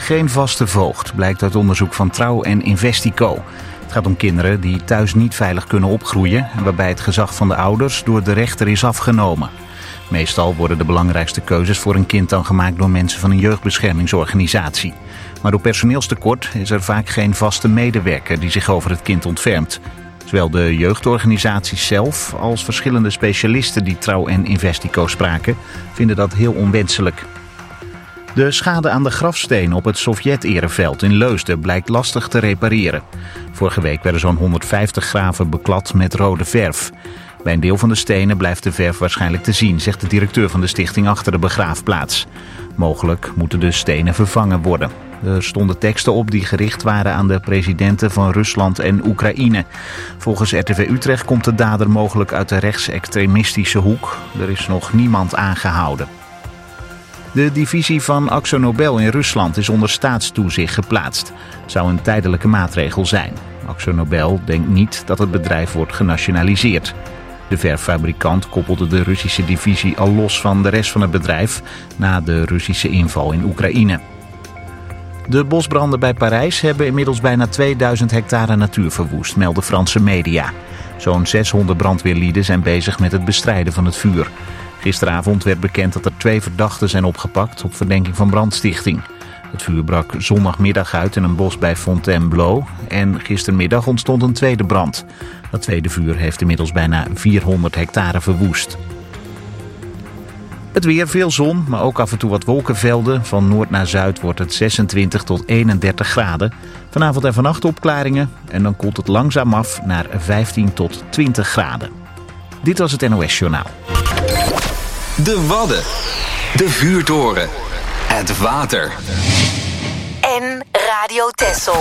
geen vaste voogd, blijkt uit onderzoek van Trouw en Investico. Het gaat om kinderen die thuis niet veilig kunnen opgroeien en waarbij het gezag van de ouders door de rechter is afgenomen. Meestal worden de belangrijkste keuzes voor een kind dan gemaakt door mensen van een jeugdbeschermingsorganisatie. Maar door personeelstekort is er vaak geen vaste medewerker die zich over het kind ontfermt. Zowel de jeugdorganisaties zelf als verschillende specialisten die Trouw en Investico spraken vinden dat heel onwenselijk. De schade aan de grafstenen op het Sovjet-ereveld in Leusden blijkt lastig te repareren. Vorige week werden zo'n 150 graven beklad met rode verf. Bij een deel van de stenen blijft de verf waarschijnlijk te zien, zegt de directeur van de stichting achter de begraafplaats. Mogelijk moeten de stenen vervangen worden. Er stonden teksten op die gericht waren aan de presidenten van Rusland en Oekraïne. Volgens RTV Utrecht komt de dader mogelijk uit de rechtsextremistische hoek. Er is nog niemand aangehouden. De divisie van AkzoNobel in Rusland is onder staatstoezicht geplaatst. Het zou een tijdelijke maatregel zijn. AkzoNobel denkt niet dat het bedrijf wordt genationaliseerd. De verffabrikant koppelde de Russische divisie al los van de rest van het bedrijf na de Russische inval in Oekraïne. De bosbranden bij Parijs hebben inmiddels bijna 2000 hectare natuur verwoest, melden Franse media. Zo'n 600 brandweerlieden zijn bezig met het bestrijden van het vuur. Gisteravond werd bekend dat er 2 verdachten zijn opgepakt op verdenking van brandstichting. Het vuur brak zondagmiddag uit in een bos bij Fontainebleau en gistermiddag ontstond een tweede brand. Dat tweede vuur heeft inmiddels bijna 400 hectare verwoest. Het weer, veel zon, maar ook af en toe wat wolkenvelden. Van noord naar zuid wordt het 26 tot 31 graden. Vanavond en vannacht opklaringen en dan koelt het langzaam af naar 15 tot 20 graden. Dit was het NOS Journaal. De Wadden, de vuurtoren, het water. En Radio Texel.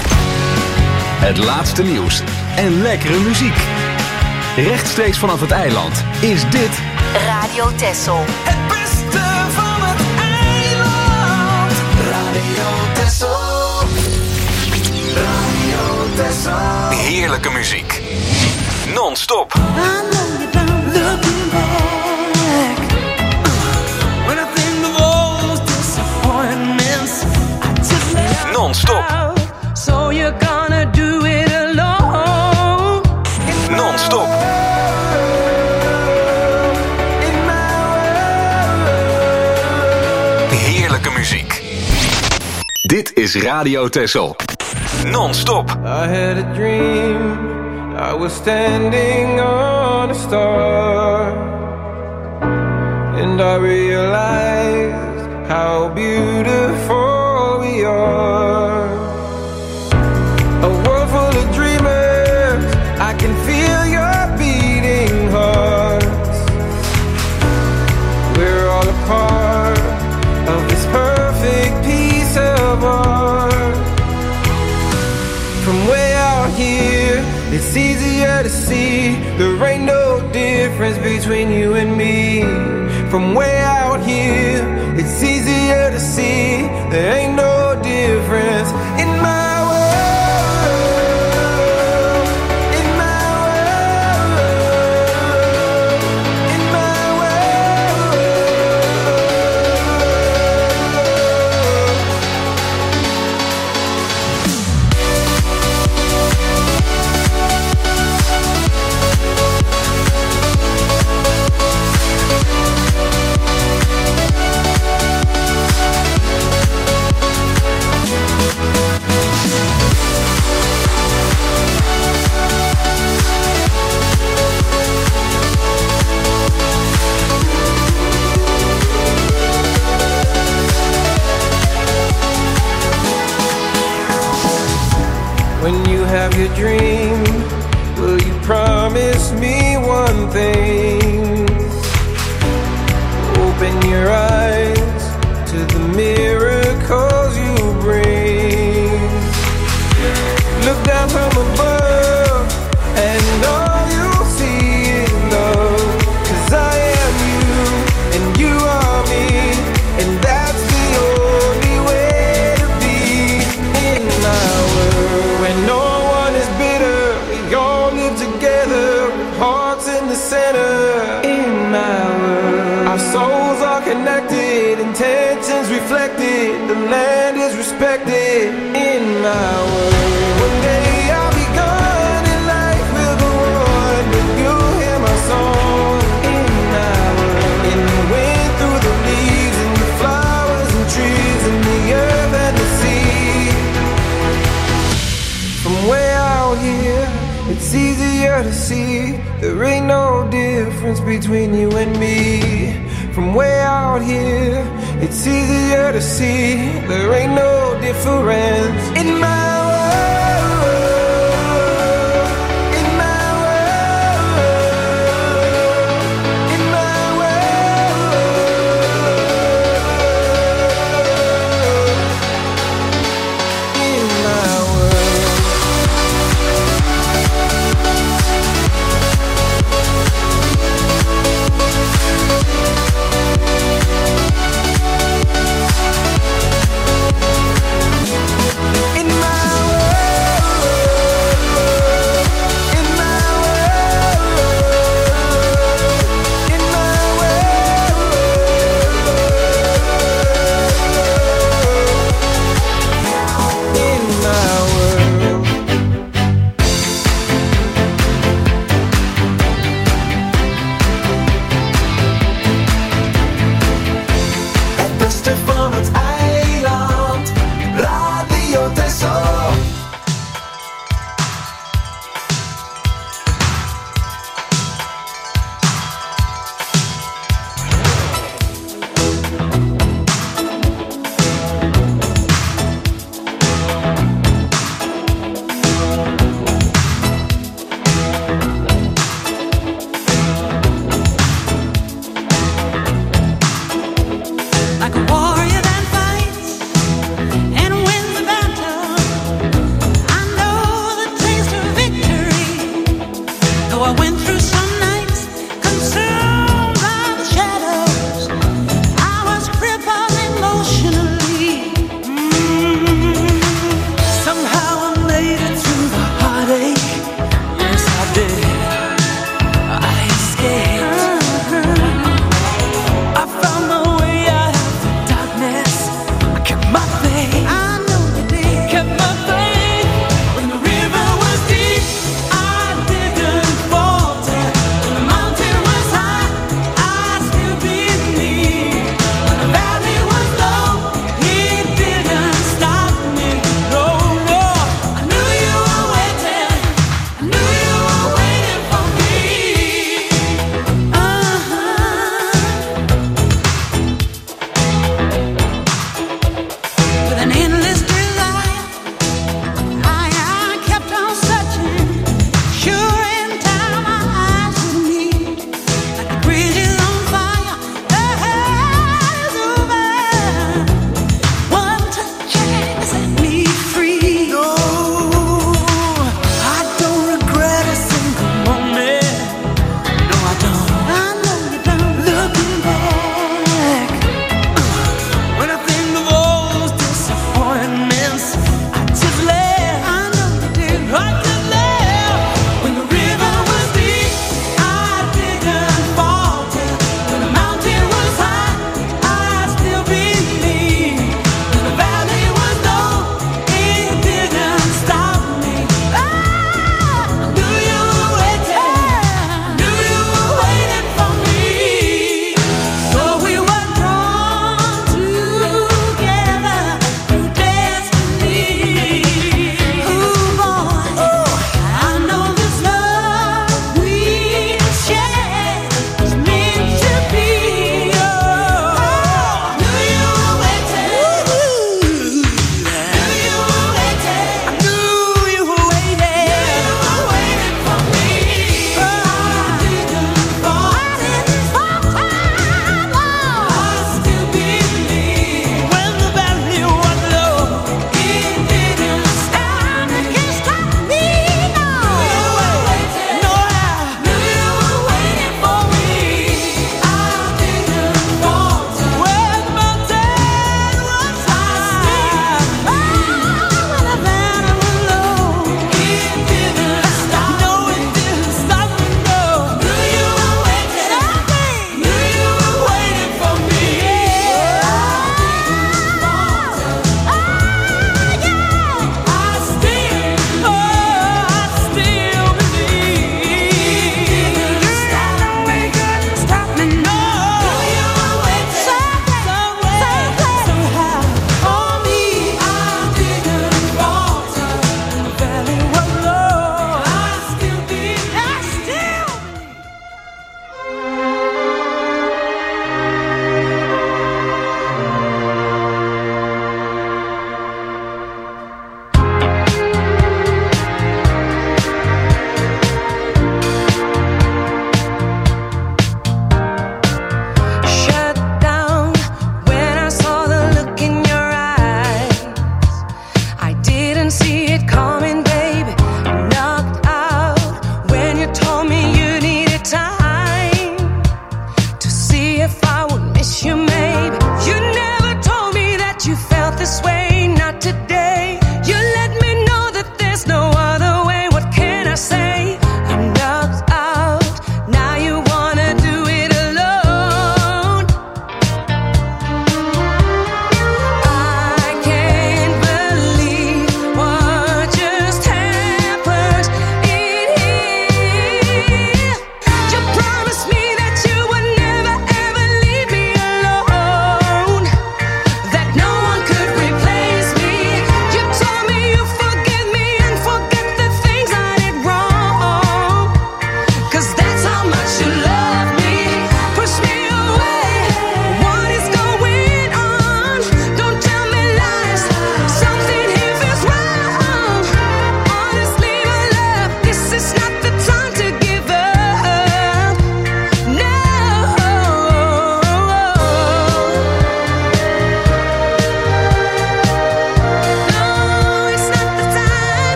Het laatste nieuws en lekkere muziek. Rechtstreeks vanaf het eiland is dit Radio Texel. Het beste van het eiland. Radio Texel. Radio Texel. heerlijke muziek. Non-stop. Non-stop. So you're gonna do it alone. Non-stop. Heerlijke muziek. Dit is Radio Texel. Non-stop. I had a dream. I was standing on a star. And I realized how beautiful we are. A world full of dreamers. I can feel your beating hearts. We're all a part of this perfect piece of art. From way out here, it's easier to see. There ain't no difference between you and me. From way out here, it's easier to see. There ain't no difference in my world. In my world. In my world. When you have your dream, will you promise me one thing? Open your eyes to the miracles you bring. Look down from above and all you'll see is love. 'Cause I am you and you are me, and that's the only way to be in my world. When no one is bitter, we all live together with hearts in the center. In my world, our souls are connected, intentions reflected, the land is respected. respected in my world. One day I'll be gone and life will go on, but you'll hear my song in my world. In the wind, through the leaves and the flowers and trees and the earth and the sea. From way out here, it's easier to see there ain't no difference between you and me. From way out here, it's easier to see there ain't no difference in my world, in my world, in my world, in my world.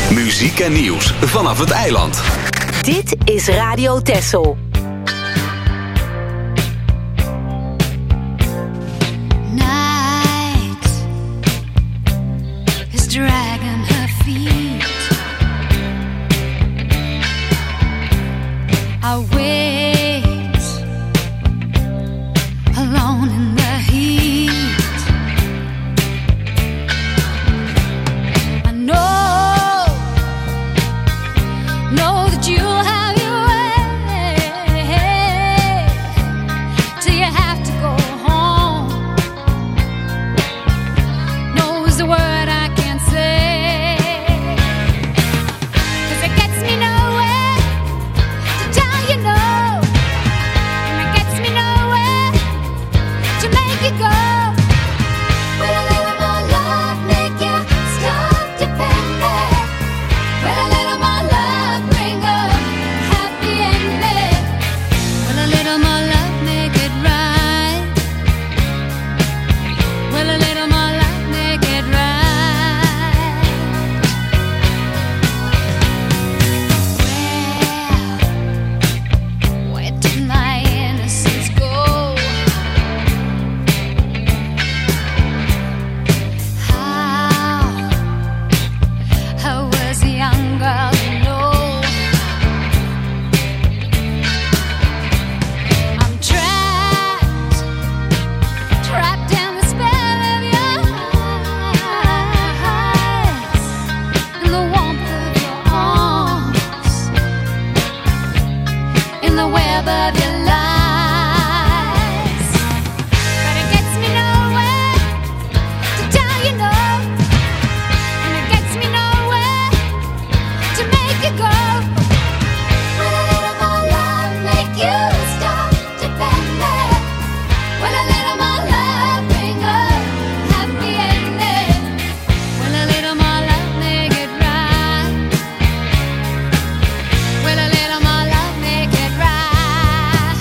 Muziek en nieuws vanaf het eiland. Dit is Radio Texel. Night is dragging her feet. I wait alone in the heat. I know that you'll have your way till you have to go home. No is the word I can't say, 'cause it gets me nowhere to tell you no, and it gets me nowhere to make you go. Will a little more love make you stop depending? Will a little more love bring a happy ending? Will a little more love make it right? Will a little more love make it right? Where did my innocence go? How was a young girl to know? I'm trapped in the spell of your eyes, in the warmth of your arms, in the web of your lies. But it gets me nowhere to tell you no, and it gets me nowhere to make you go. Will a little more love make you stop depending? Will a little more love bring a happy ending? Will a little more love make it right? Will a little more love make it right?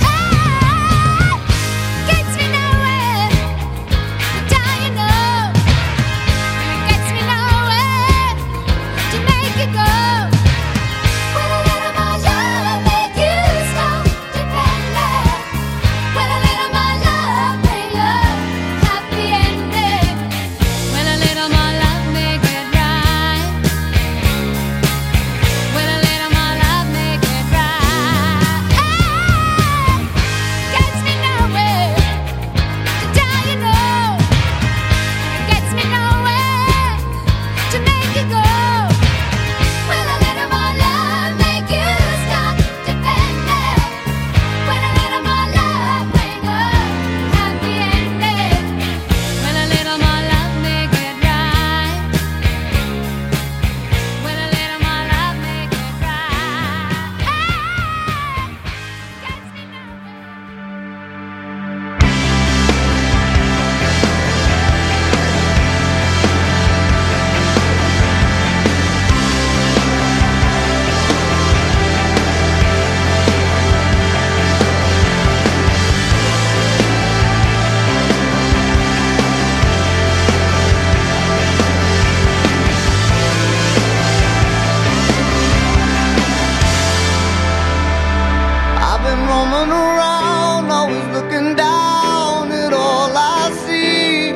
Gets me nowhere to tell you no, and it gets me nowhere to make you go. Will a little more love make you stop depending? Will a little more love bring a happy ending? Will a little more love make it right? Will a little more love make it right? Gets me nowhere to tell you no, and it gets me nowhere to make you go. Will a little more love make you stop depending? Will a little more love bring a happy ending? Will a little more love make it right? Will a little more love make it right? Gets me I've been roaming around, always looking down at all I see.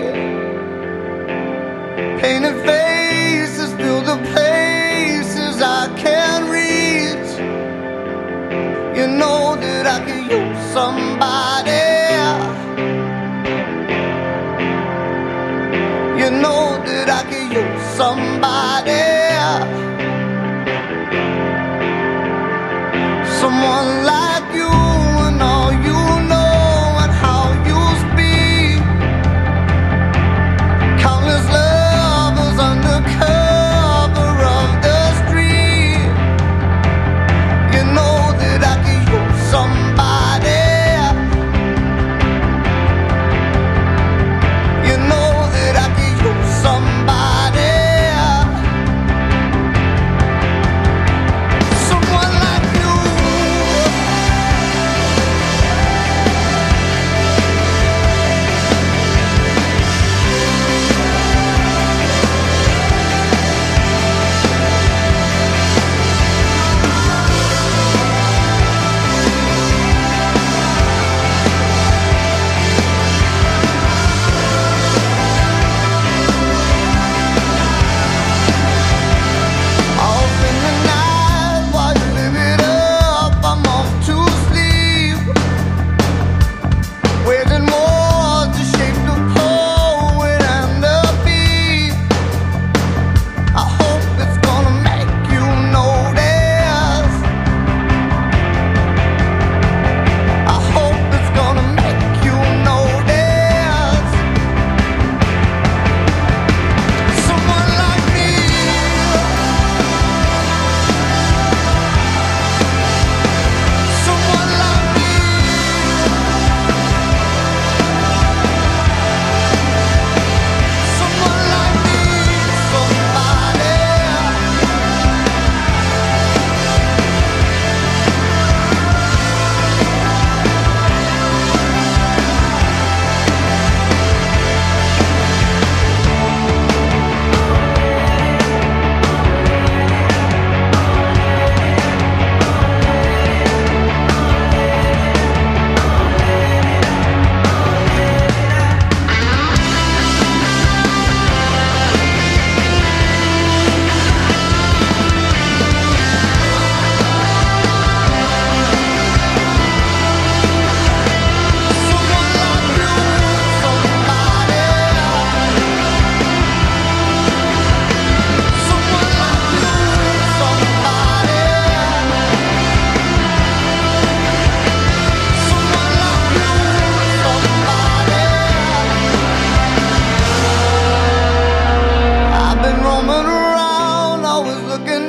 Painted faces fill the places I can't reach. You know that I could use somebody. You know that I could use somebody. Someone like you and all you know and how you speak. Countless lovers under cover of the street. You know that I could use somebody. You know that I could use somebody.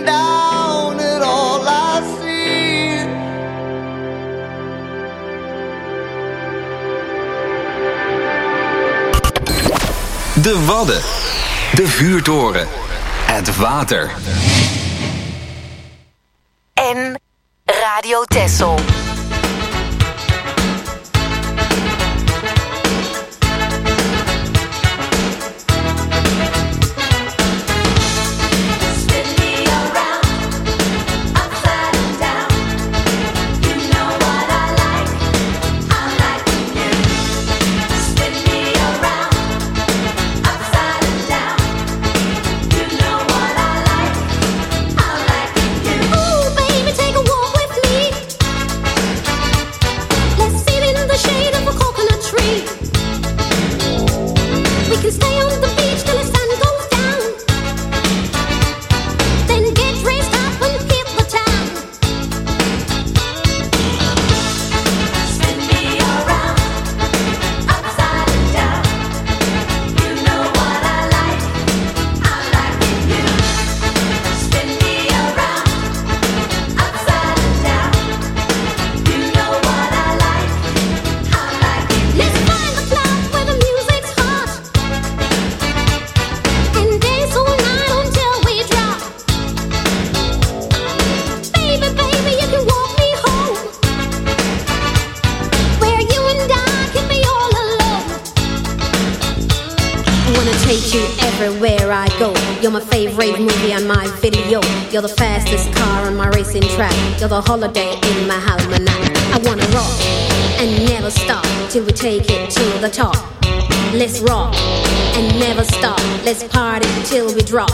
down at all I see. De Wadden. De vuurtoren. Het water. En Radio Texel. You're my favorite movie on my video. You're the fastest car on my racing track. You're the holiday in my almanac. I wanna rock and never stop till we take it to the top. Let's rock and never stop. Let's party till we drop.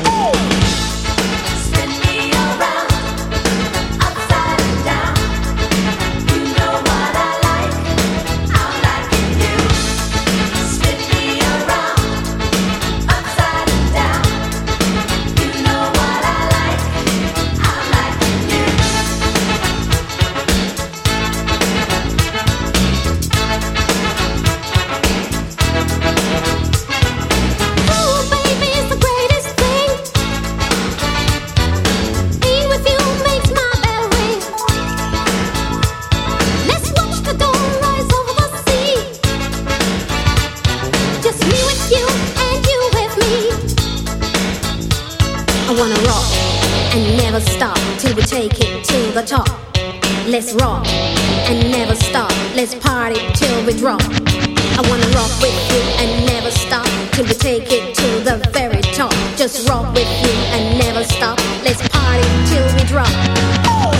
Let's rock and never stop. Let's party till we drop. I wanna rock with you and never stop till we take it to the very top. Just rock with you and never stop. Let's party till we drop. Oh!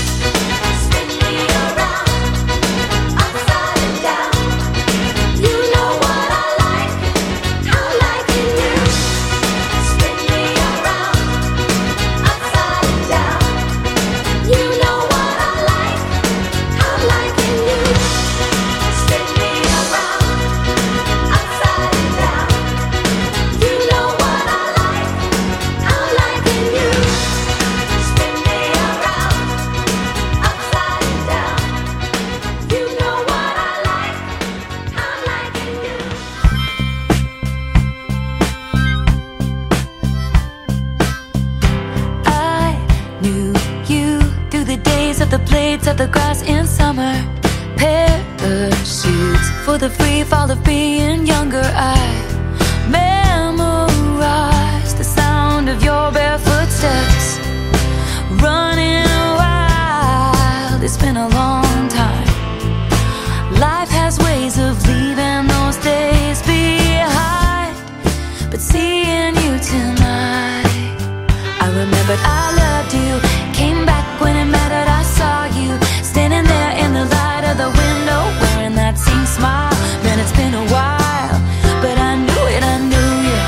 Of the grass in summer, parachutes for the free fall of being younger. I memorized the sound of your barefoot steps, running wild. It's been a long time. Life has ways of leaving those days behind, but seeing you tonight, I remembered I loved you. Came back when it mattered. I saw you standing there in the light of the window, wearing that same smile. Man, it's been a while, but I knew it, I knew you.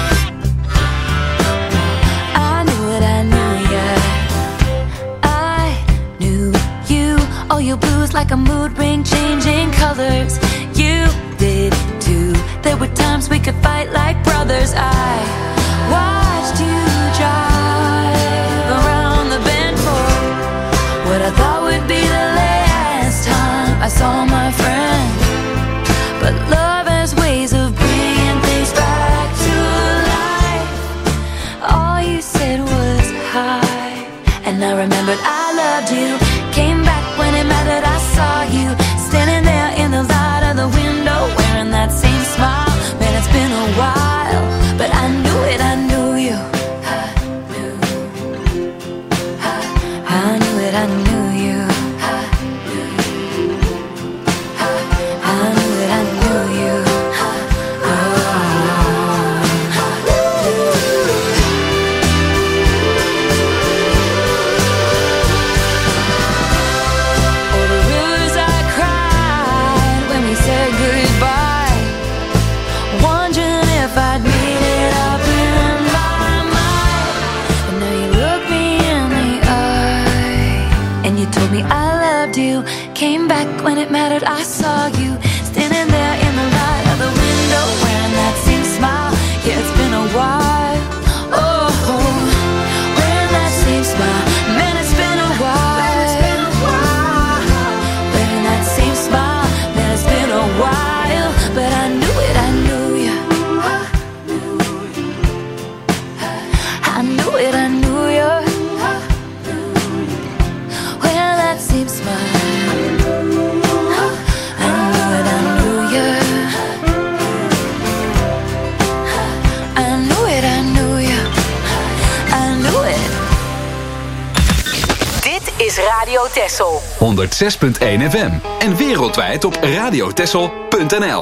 I knew it, I knew you. I knew you. Oh, your blues like a mood ring, changing colors. You did too. There were times we could fight like brothers. I watched you drive around the bend for what I thought would be the last time I saw my friend. But love has ways of bringing things back to life. All you said was hi. And I remembered I loved you. Came back when it mattered, I saw you standing there in the light of the window, wearing that same smile. Man, it's been a while, but I knew it, I knew you. I knew it, I knew you. I knew it, I knew you. Came back when it mattered, I saw you standing there in the light of the window, wearing that same smile. Yeah, it's been a while. Oh, wearing that same smile. Man, it's been a while. Wearing that same smile. Man, it's been a while. But I knew it, I knew you. I knew it, I knew you. Wearing that same smile. Is Radio Texel 106.1 FM en wereldwijd op radiotexel.nl.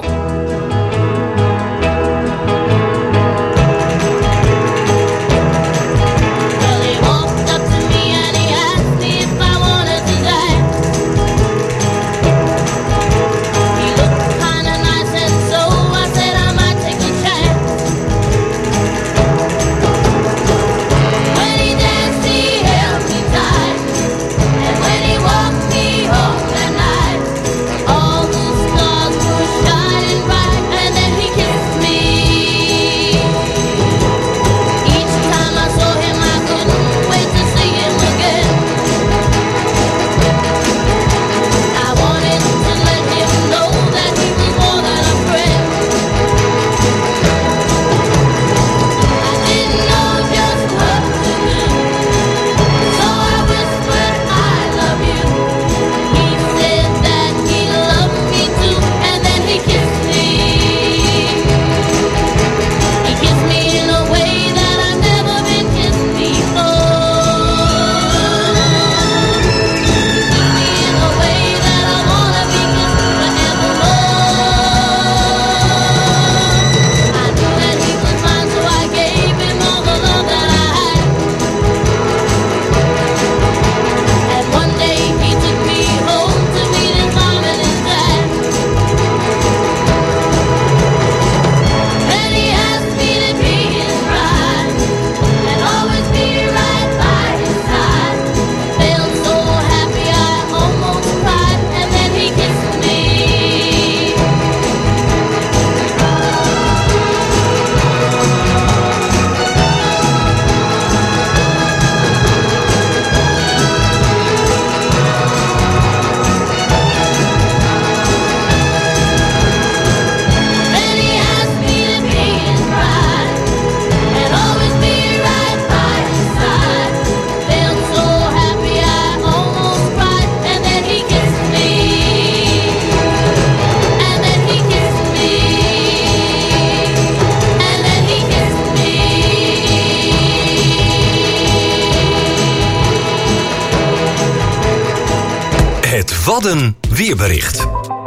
Wadden weerbericht.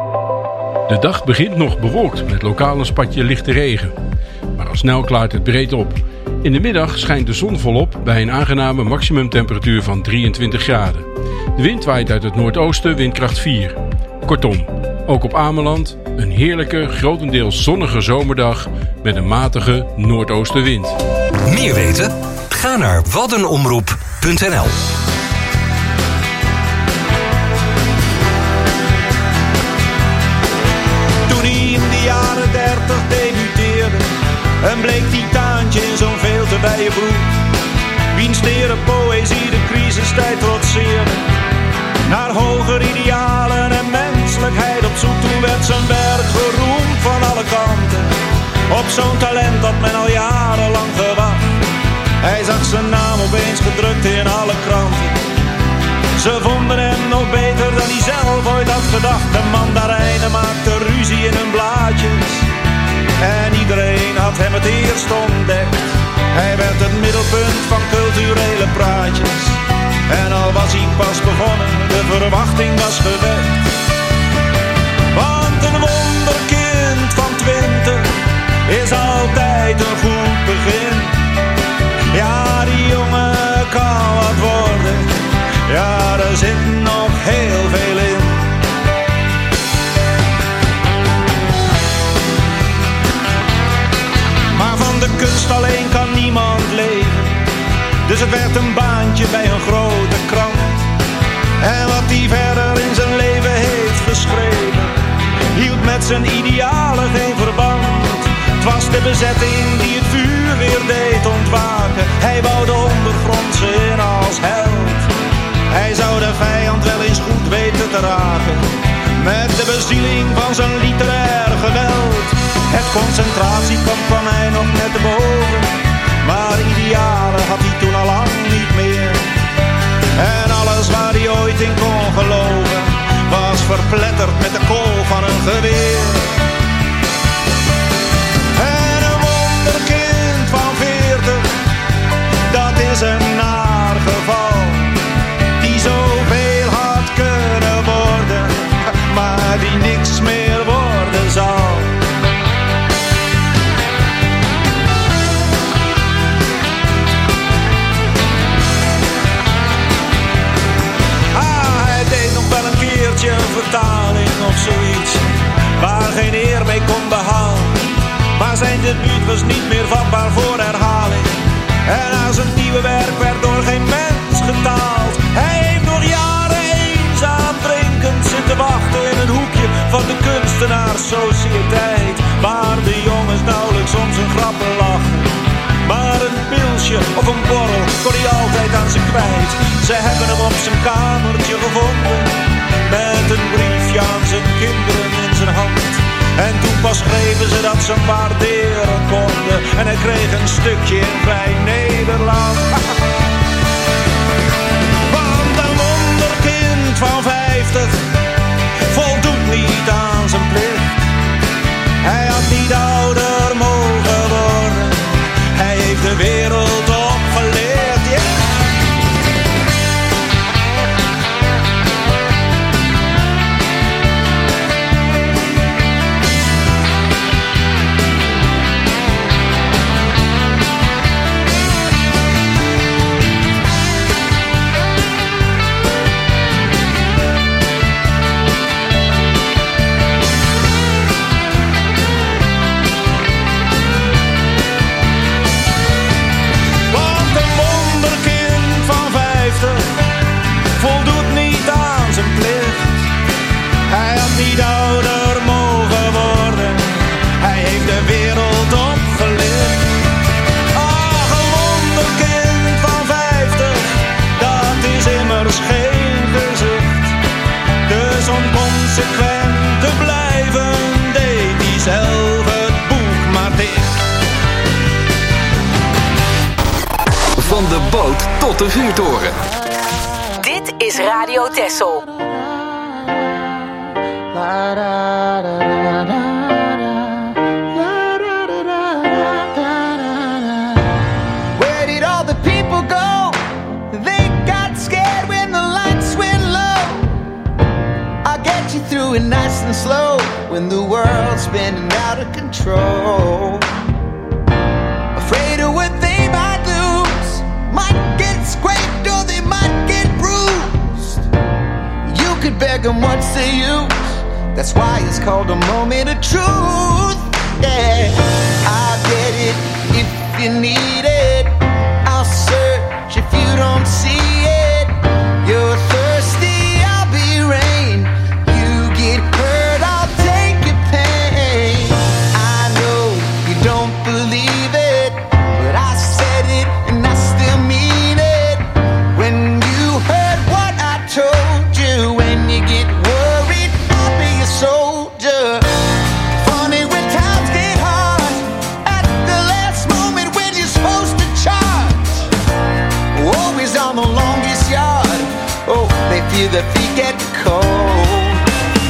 De dag begint nog bewolkt met lokaal een spatje lichte regen. Maar al snel klaart het breed op. In de middag schijnt de zon volop bij een aangename maximumtemperatuur van 23 graden. De wind waait uit het noordoosten, windkracht 4. Kortom, ook op Ameland een heerlijke, grotendeels zonnige zomerdag met een matige noordoostenwind. Meer weten? Ga naar waddenomroep.nl. Jaren 30 debuteerde en bleek titaantje in zo'n veel te wijde broek. Wiens tere poëzie de crisistijd trotseerde. Naar hoger idealen en menselijkheid op zoek. Toen werd zijn werk geroemd van alle kanten. Op zo'n talent dat men al jarenlang gewacht. Hij zag zijn naam opeens gedrukt in alle kranten. gedacht. De mandarijnen maakten ruzie in hun blaadjes. En iedereen had hem het eerst ontdekt. Hij werd het middelpunt van culturele praatjes. En al was hij pas begonnen, de verwachting was gewekt. Want een wonderkind van 20 is altijd een goed begin. Ja, die jongen kan wat worden. Ja, er zit nog heel veel in. Maar van de kunst alleen kan niemand leven. Dus het werd een baantje bij een grote krant. En wat hij verder in zijn leven heeft geschreven, hield met zijn idealen geen verband. Het was de bezetting die het vuur weer deed ontwaken. Hij wou de ondergrondse in als held. Hij zou de vijand wel eens goed weten te raken, met de bezieling van zijn literair geweld. Het concentratiekamp kwam hij nog net te boven, maar idealen had hij toen al lang niet meer. En alles waar hij ooit in kon geloven, was verpletterd met de kool van een geweer. En een wonderkind van 40, dat is een naar geval. Die zoveel had kunnen worden, maar die niks meer worden zal. Een vertaling of zoiets, waar geen eer mee kon behalen. Maar zijn debuut was niet meer vatbaar voor herhaling. En aan zijn nieuwe werk werd door geen mens getaald. Hij heeft nog jaren eenzaam drinkend zitten wachten in een hoekje van de kunstenaarssociëteit, waar de jongens nauwelijks om zijn grappen lachen. Maar een pilsje of een borrel kon hij altijd aan ze kwijt. Ze hebben hem op zijn kamertje gevonden, met een briefje aan zijn kinderen in zijn hand. En toen pas schreven ze dat ze hem waarderen konden. En hij kreeg een stukje in Vrij Nederland. Want een wonderkind van 50 voldoet niet aan zijn plicht. Hij had niet ouder mogen worden. Hij heeft de wereld opgeleerd, yeah. Voldoet niet aan zijn plicht. Hij had niet ouder mogen worden. Hij heeft de wereld opgelicht. Ach, een wonderkind van 50, dat is immers geen gezicht. Dus om consequent te blijven, deed hij zelf het boek maar dicht. Van de boot tot de vuurtoren. Dit is Radio Texel. Where did all the people go? They got scared when the lights went low. I'll get you through it nice and slow when the world's spinning out of control. Afraid of what they might lose, might get scraped or they might get bruised. You could beg them what's the use? That's why it's called a moment of truth. Yeah, I'll get it if you need it. I'll search if you don't see it. You're thirsty, I'll be rain. You get hurt, I'll take your pain. I know you don't believe it, but I said it and I still mean it. When you heard what I told you, when you get worried, I'll be a soldier. Funny when times get hard, at the last moment when you're supposed to charge. Always on the longest yard. Oh, they feel their feet get cold.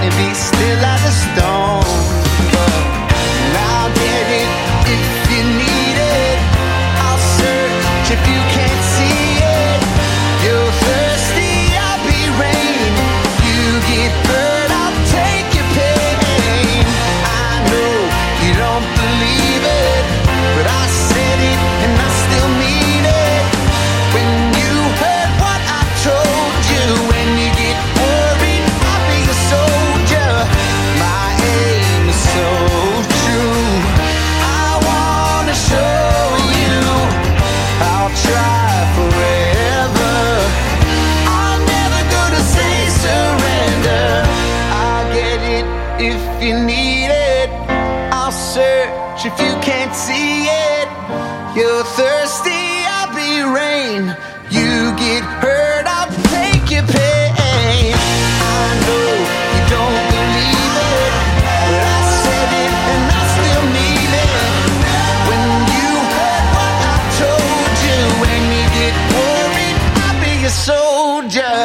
and be still as a stone. But I'll get it if you need it. I'll search if you can't see it. You're thirsty, I'll be rain. You get hurt, I'll take your pain. I know you don't believe it, but I said it and I still mean it. When you heard what I told you, when you get worried, I'll be a soldier. My aim is so true. I wanna show you I'll try forever. I'm never gonna say surrender. I'll get it if you need it. I'll search if you can't see it. You're thirsty, I'll be rain. You get hurt, I'll take your pain. I know you don't believe it, but I said it and I still mean it. When you heard what I told you, when you get worried, I'll be a soldier.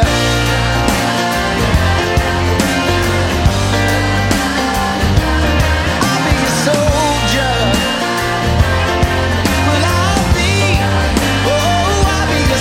I'll be a soldier. Well, I'll be a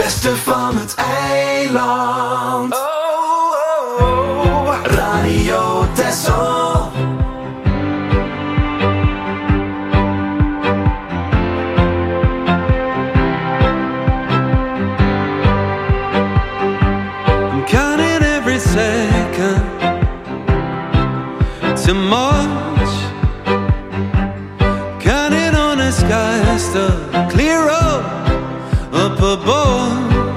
beste van het eiland. Radio Texel. I'm counting every second to March, counting on the skies to clear up above.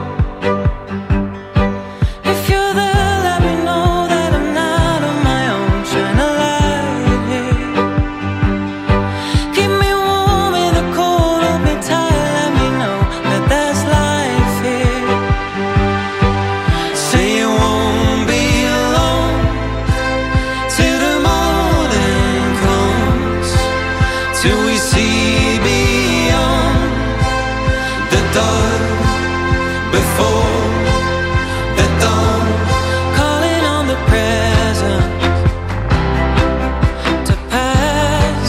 If you're there, let me know that I'm not on my own. Shine a light here. Keep me warm in the cold, hold me tight. Let me know that there's life here. Say you won't be alone till the morning comes, till we see beyond the dark. Before the dawn, Calling on the present to pass,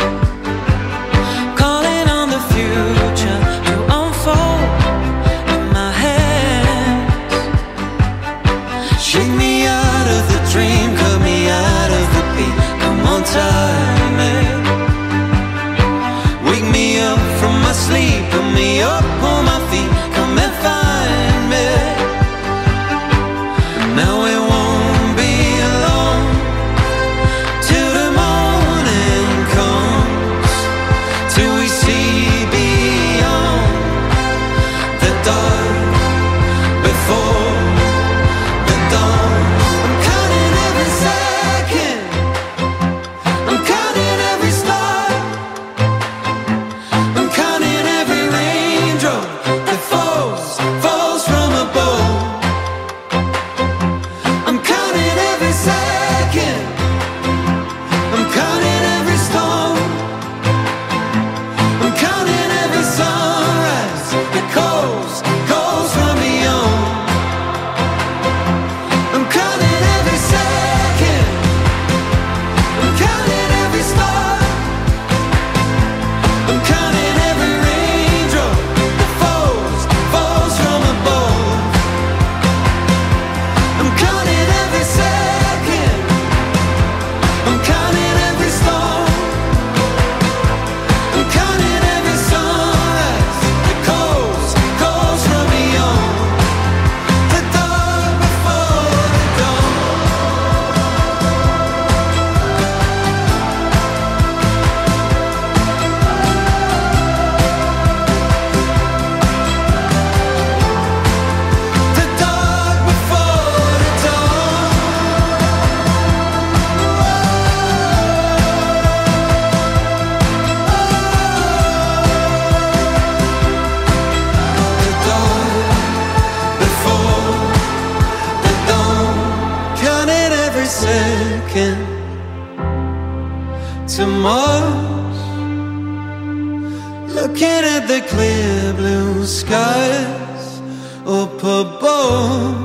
calling on the future to unfold in my hands. shake me out of the dream, cut me out of the beat. Come on, time it. Wake me up from my sleep, put me up on my feet. Come and find me. Now it won't be alone till the morning comes, till we see beyond the dark before the dawn. I'm counting every second, I'm counting every star, I'm counting every raindrop that falls from above. I'm counting every second, I'm counting every storm, I'm counting every sunrise that calls from beyond. I'm counting every second, I'm counting every star, I'm counting every raindrop that falls from above. I'm counting every second, I'm counting every storm, I'm counting every sunrise that calls from beyond the dark before the dawn. The dark before the dawn. The dark before the dawn. Counting every second to Mars, looking at the clear blue skies up above.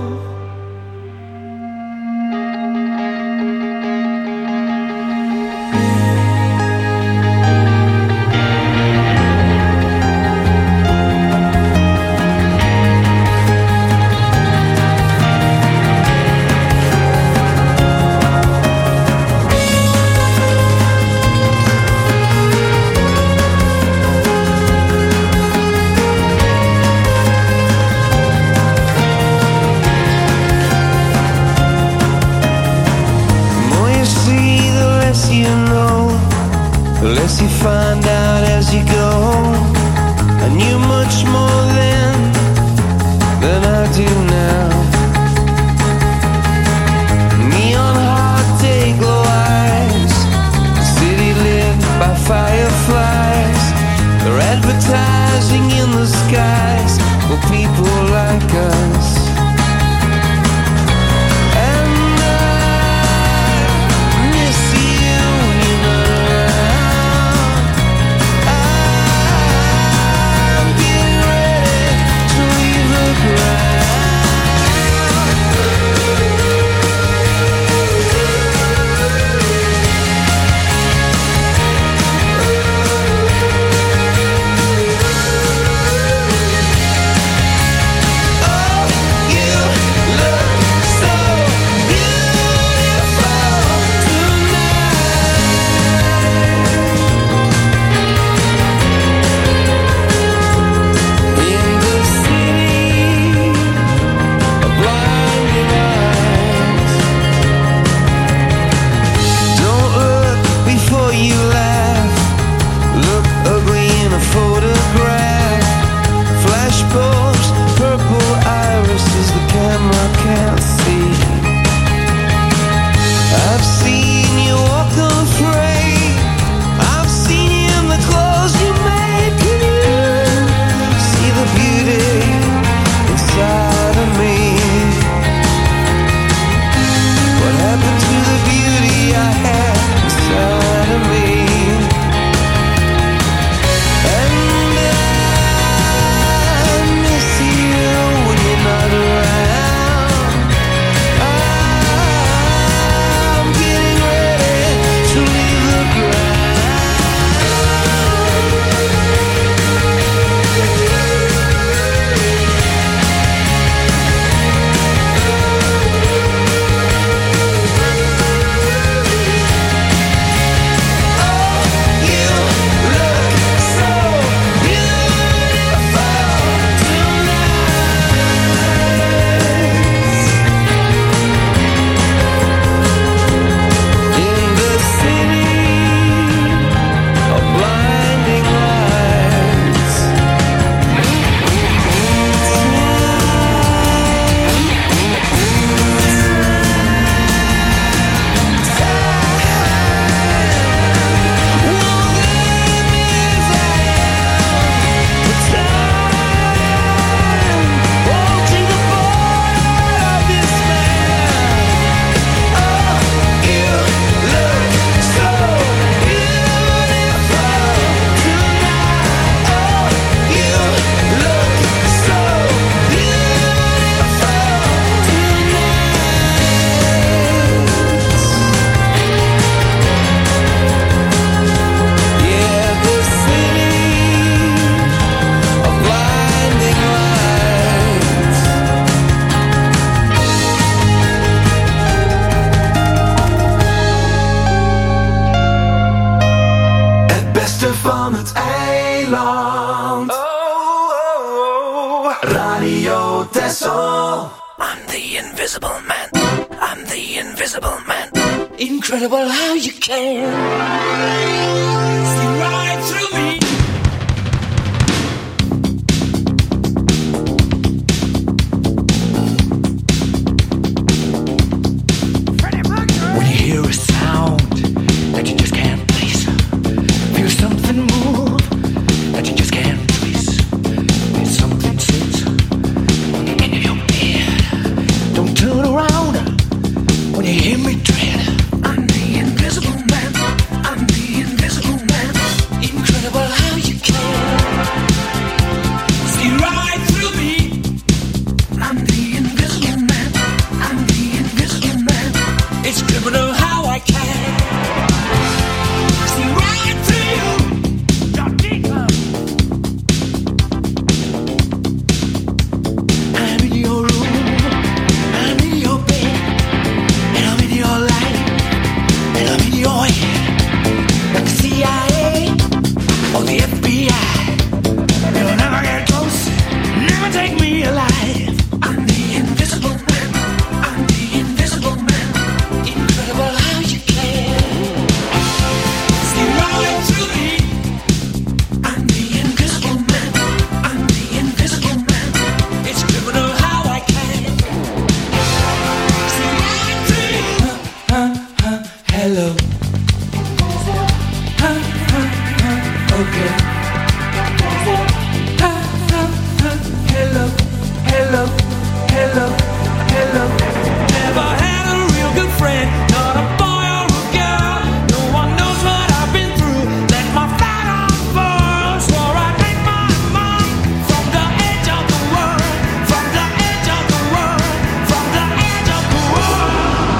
The more you see, the less you know, the less you find out as you go. I knew much more then than I do now. Neon heart day glow eyes, a city lit by fireflies. They're advertising in the skies for people like us. And I miss you when you're not around. I'm getting ready to leave the ground. Radio Tessel. I'm the invisible man. I'm the invisible man. Incredible how you can see right through me. When you hear a sound that you just can't place, feel something move that you just can't trace. There's something sits in your head. Don't turn around when you hear me tread. I'm the invisible man. I'm the invisible man. Incredible how you can see right through me. I'm the invisible man. I'm the invisible man. It's criminal how I can see right through you. Your deeper. I'm in your room. I'm in your bed. And I'm in your life. And I'm in your head. Like the CIA or the FBI. You'll never get close. Never take me alive. I'm the invisible man. I'm the invisible man. Incredible how you can see right through me. I'm the invisible man. I'm the invisible man. It's criminal how I can see right through you. Hello. Okay. Hello. Hello. Hello. Hello. Never had a real good friend, not a boy or a girl. No one knows what I've been through. Let my fat arm fall. Swore I'd make my mark from the edge of the world. From the edge of the world. From the edge of the world.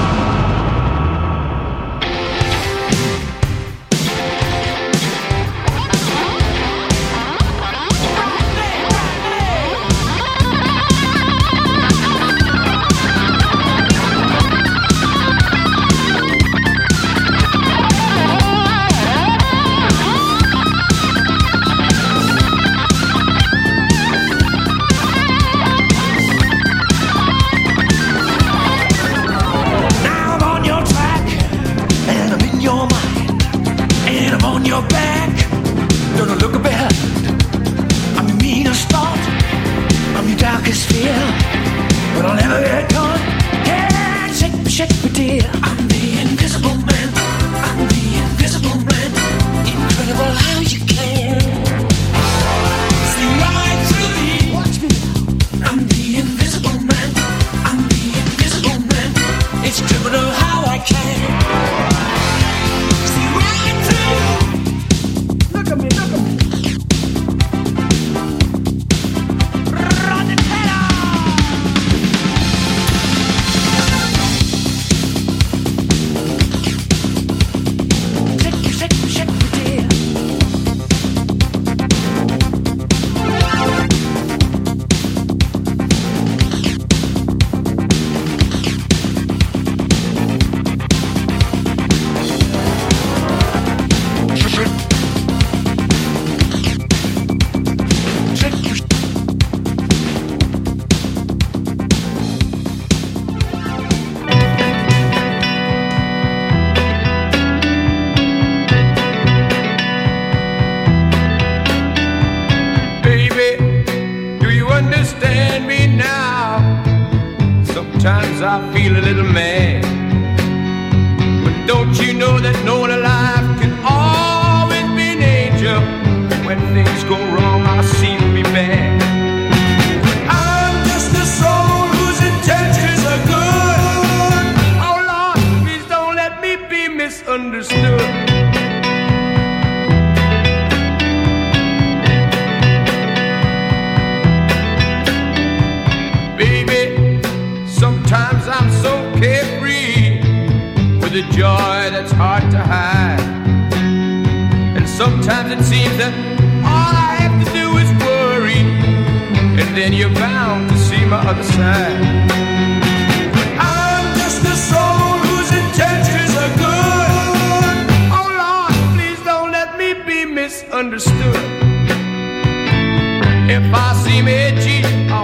Now I'm on your track, and I'm in your mind, and I'm on your back. Don't look behind. I'm your meanest thought, I'm your darkest fear, but I'll never get caught. Yeah, shake me, dear. I'm the invisible man. I'm the invisible man. Incredible how you can see right through me. Watch me. I'm the invisible man. I'm the invisible man. It's criminal how I can see right through you. Look at me, look at me. Run it better. Shake me, dear. Baby, do you understand me now? Sometimes I feel a little mad, but don't you know that no one alive can always be an angel? When things go wrong, I seem to be bad. I'm just a soul whose intentions are good. Oh Lord, please don't let me be misunderstood. Baby, sometimes I'm so carefree with a joy that's hard to hide. And sometimes it seems that all I have to do is worry, and then you're bound to see my other side. I'm just a soul whose intentions are good. Oh Lord, please don't let me be misunderstood. If I seem edgy,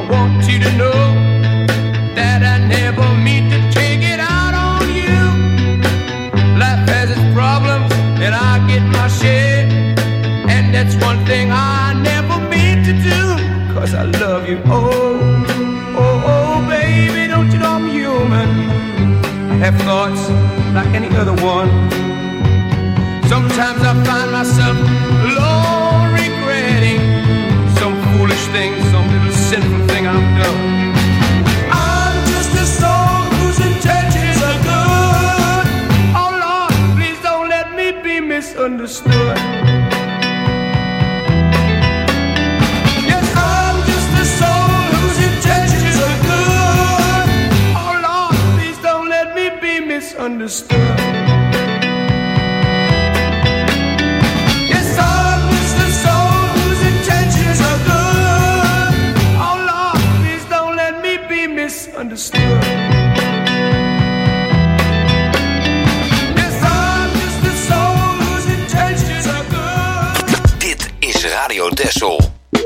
I love you. Oh, oh, oh, baby, don't you know I'm human? I have thoughts like any other one. Sometimes I find myself alone, regretting some foolish thing, some little sinful thing I've done. I'm just a soul whose intentions are good. Oh Lord, please don't let me be misunderstood. Yes, I'm just a soul whose intentions are good. Oh Lord, please don't let me be misunderstood. Understood. Yes, I'm just a soul whose intentions are good. Dit is Radio Texel.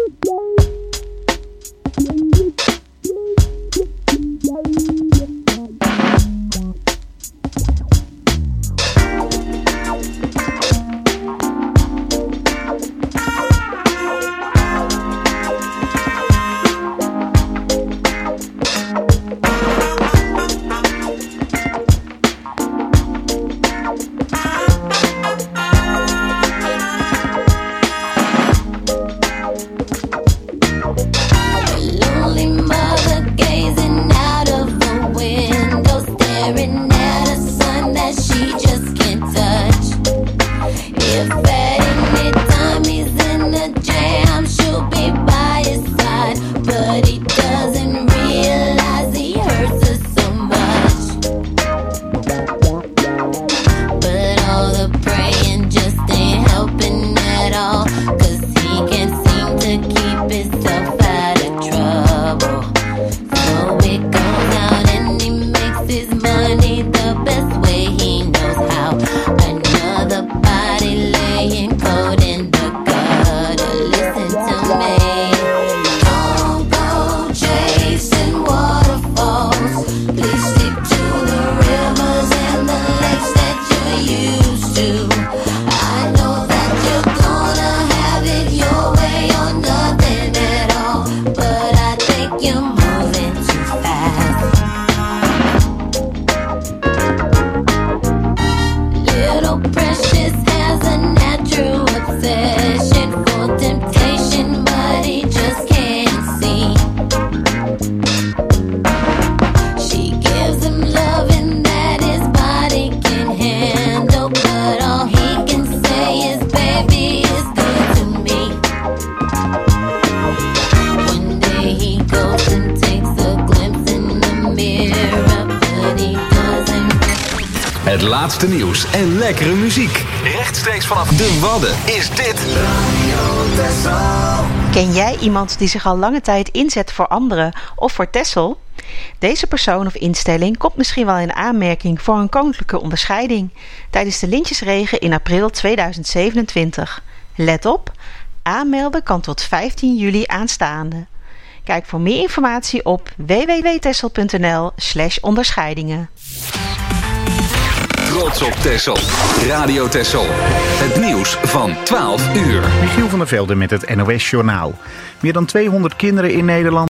Het laatste nieuws en lekkere muziek. Rechtstreeks vanaf de Wadden is dit Radio Texel. Ken jij iemand die zich al lange tijd inzet voor anderen of voor Texel? Deze persoon of instelling komt misschien wel in aanmerking voor een koninklijke onderscheiding tijdens de Lintjesregen in april 2027. Let op, aanmelden kan tot 15 juli aanstaande. Kijk voor meer informatie op www.texel.nl/onderscheidingen. Trots op Texel. Radio Texel. Het nieuws van 12 uur. Michiel van der Velde met het NOS Journaal. Meer dan 200 kinderen in Nederland